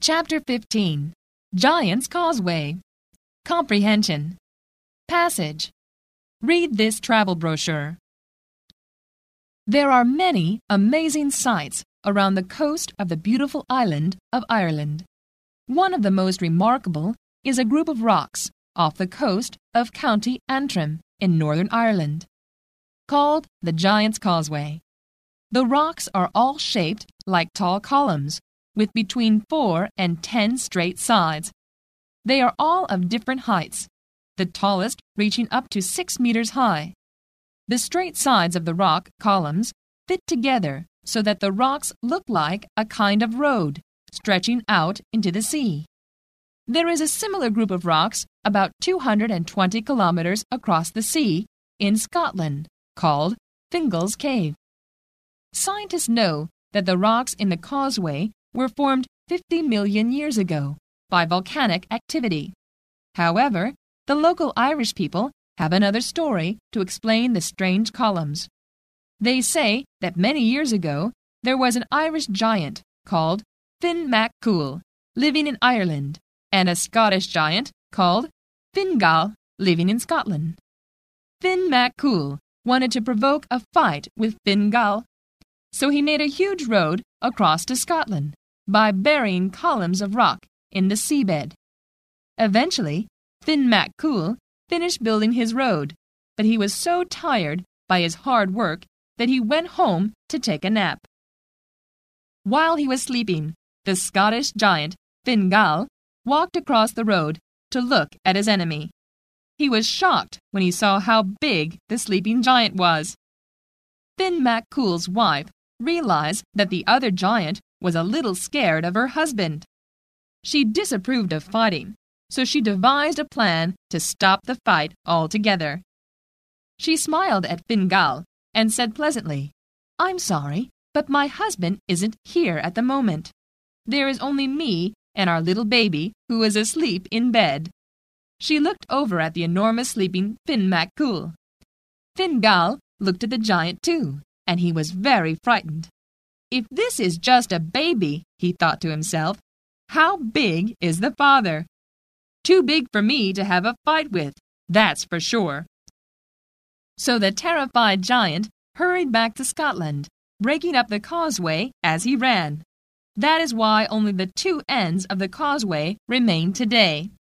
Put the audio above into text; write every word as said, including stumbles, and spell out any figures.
Chapter fifteen. Giant's Causeway. Comprehension. Passage. Read this travel brochure. There are many amazing sights around the coast of the beautiful island of Ireland. One of the most remarkable is a group of rocks off the coast of County Antrim in Northern Ireland, called the Giant's Causeway. The rocks are all shaped like tall columns, with between four and ten straight sides. They are all of different heights, the tallest reaching up to six meters high. The straight sides of the rock columns fit together so that the rocks look like a kind of road stretching out into the sea. There is a similar group of rocks about two hundred twenty kilometers across the sea in Scotland called Fingal's Cave. Scientists know that the rocks in the causeway were formed fifty million years ago by volcanic activity. However, the local Irish people have another story to explain the strange columns. They say that many years ago there was an Irish giant called Finn Mac Cool living in Ireland, and a Scottish giant called Fingal living in Scotland. Finn Mac Cool wanted to provoke a fight with Fingal, so he made a huge road across to Scotland by burying columns of rock in the seabed. Eventually, Finn Mac Cool finished building his road, but he was so tired by his hard work that he went home to take a nap. While he was sleeping, the Scottish giant Fingal walked across the road to look at his enemy. He was shocked when he saw how big the sleeping giant was. Finn Mac Cool's wife realized that the other giant was a little scared of her husband. She disapproved of fighting, so she devised a plan to stop the fight altogether. She smiled at Fingal and said pleasantly, "I'm sorry, but my husband isn't here at the moment. There is only me and our little baby who is asleep in bed." She looked over at the enormous sleeping Finn Mac Cool. Fingal looked at the giant too, and he was very frightened. "If this is just a baby," he thought to himself, "how big is the father? Too big for me to have a fight with, that's for sure." So the terrified giant hurried back to Scotland, breaking up the causeway as he ran. That is why only the two ends of the causeway remain today.